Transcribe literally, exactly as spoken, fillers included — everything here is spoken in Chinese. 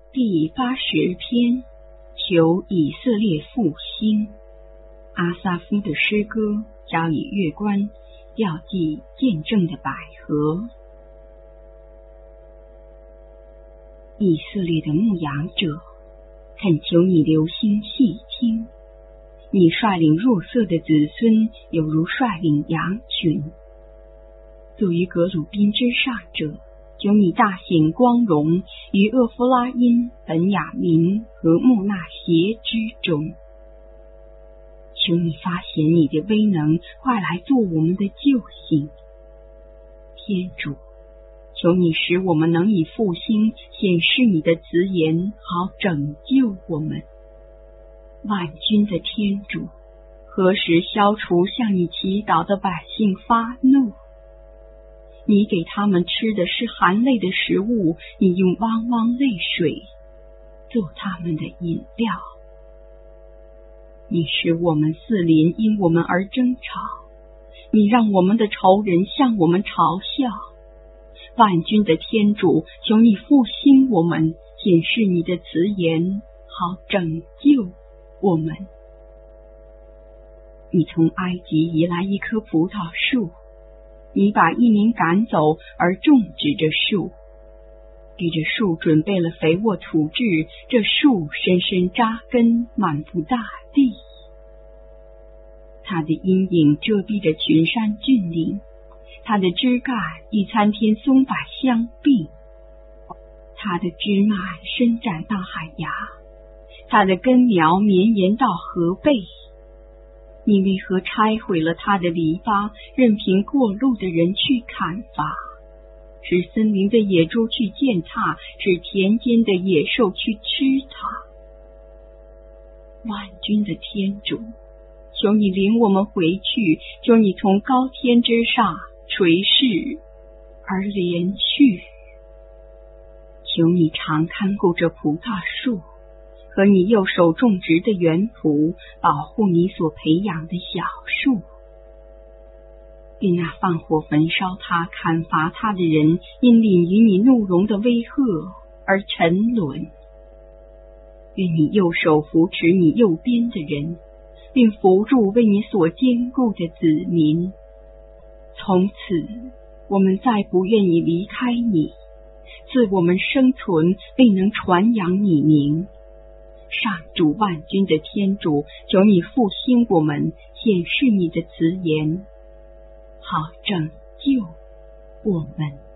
第八十篇，求以色列复兴。阿萨夫的诗歌，交以乐官，调记见证的百合。以色列的牧羊者，恳求你留心细听，你率领弱色的子孙，犹如率领羊群。坐于革鲁宾之上者，求你大显光荣于厄弗拉因、本雅明和穆纳协之中。求你发显你的威能，快来做我们的救星。天主，求你使我们能以复兴显示你的慈言，好拯救我们。万军的天主，何时消除向你祈祷的百姓发怒？你给他们吃的是含泪的食物，你用汪汪泪水做他们的饮料。你使我们四邻因我们而争吵，你让我们的仇人向我们嘲笑。万军的天主，求你复兴我们，显示你的慈言，好拯救我们。你从埃及移来一棵葡萄树，你把一民赶走而种植这树，给这树准备了肥沃土质，这树深深扎根，满覆大地。它的阴影遮蔽着群山峻岭，它的枝干与参天松柏相并，它的枝蔓伸展到海崖，它的根苗绵延到河背。你为何拆毁了它的篱笆，任凭过路的人去砍伐，使森林的野猪去践踏，使田间的野兽去吃它？万军的天主，求你领我们回去，求你从高天之上垂视而怜恤。求你常看顾着葡萄树和你右手种植的园圃，保护你所培养的小树。愿那放火焚烧它、砍伐它的人，因领于你怒容的威吓而沉沦。愿你右手扶持你右边的人，并扶助为你所坚固的子民。从此，我们再不愿意离开你，赐我们生存，未能传扬你名。上主万军的天主，求你复兴我们，显示你的慈言，好拯救我们。